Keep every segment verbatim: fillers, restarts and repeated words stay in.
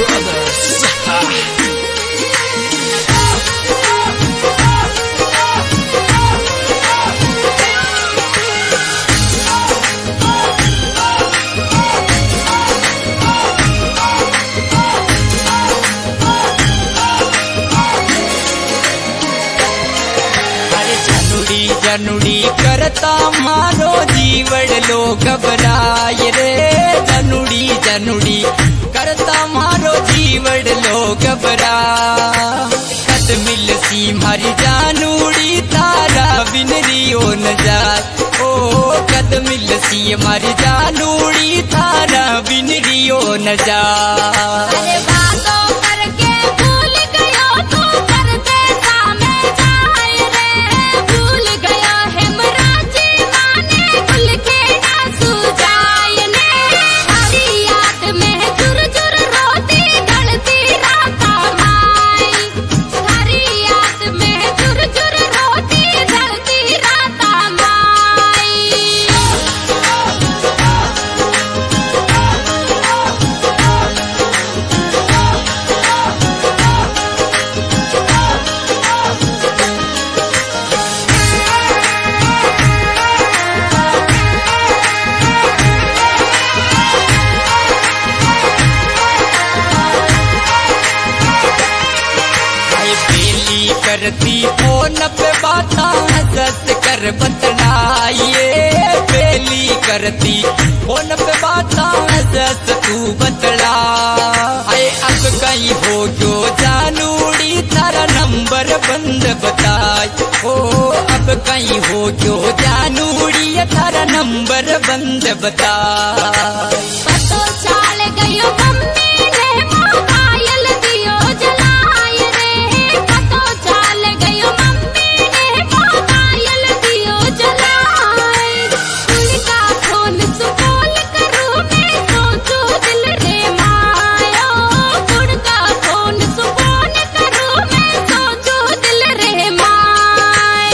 Brothers. जनुड़ी करता मारो जीवड़ लो घबराए रे जनुड़ी जनुड़ी करता मारो जीवड़ लो घबरा कद मिल सी मारी जानूड़ी तारा बिनरी ओ न जाए ओ कद मिल सी मारी जानूड़ी तारा बिनरी ओ न जाए। करती फोन पे बाता दस कर बतलाइए बेली करती फोन पे बाता दस तू बतला आए अब कहीं हो जो जानूड़ी तारा नंबर बंद बताए ओ अब कहीं हो जो जानूड़ी तारा नंबर बंद बताए। पतो चाल गयो मम्मी ने मोबाइल दियो जलाए रे पतो चाल गयो मम्मी ने मोबाइल दियो जलाए उनका फोन सुकोल करूं मैं सोचो दिल रे मायो उनका फोन सुकोल करूं मैं सोचो दिल रे माय।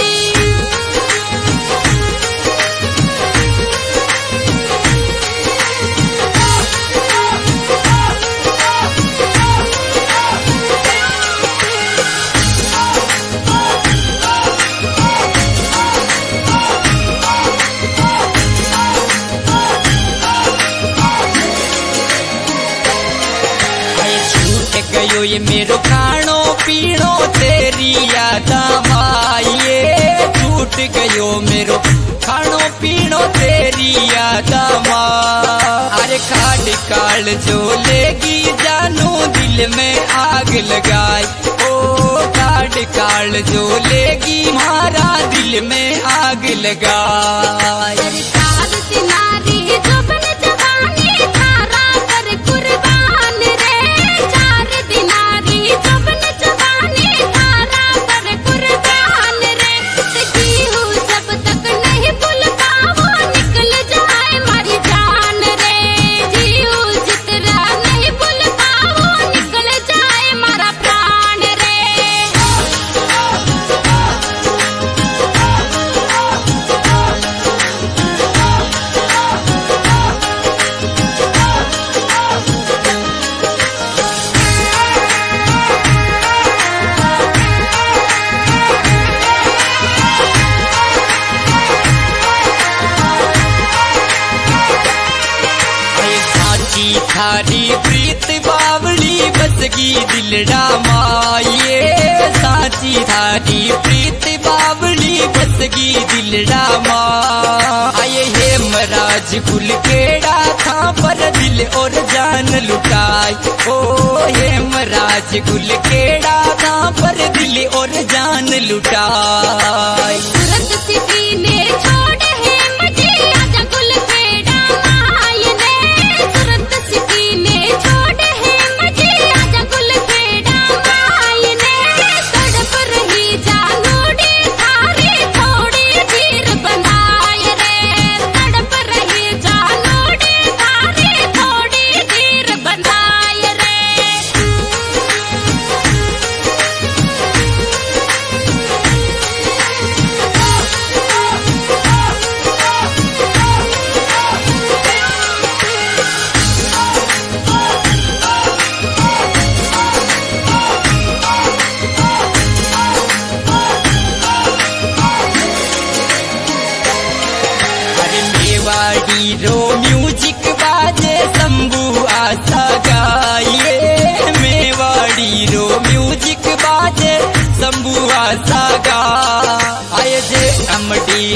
गयो ये मेरो खानो पीनो तेरी याद आइए छूट गयो मेरो खानो पीनो तेरी याद अरे खाड़ काल जो लेगी जानू दिल में आग लगाए ओ खाड़ काल जो लेगी मारा दिल में आग लगाए। थारी प्रीत बावली बसगी दिलड़ा माये साची थारी प्रीत बावली बसगी दिलड़ा माये हे मराज गुल केड़ा था पर दिल और जान लुटाए ओ हे मराज गुल केड़ा था पर दिल और जान लुटाए। तुरंत सिटी ने छोड़ है मुझे आजा गुल केड़ा माय ने तुरंत सिटी ने छोड़ है मुझे आजा गुल केड़ा माय ने तड़प रही जानूड़ी थारी थोड़ी धीर बनाए रे तड़प रही जानूड़ी थारी थोड़ी धीर बनाए रे।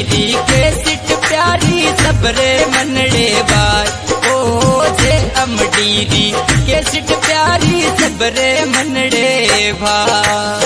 अमडीरी के सिट प्यारी सबरे मनड़े भाई ओ जे अमडीरी के सिट प्यारी सबरे मनड़े भाई।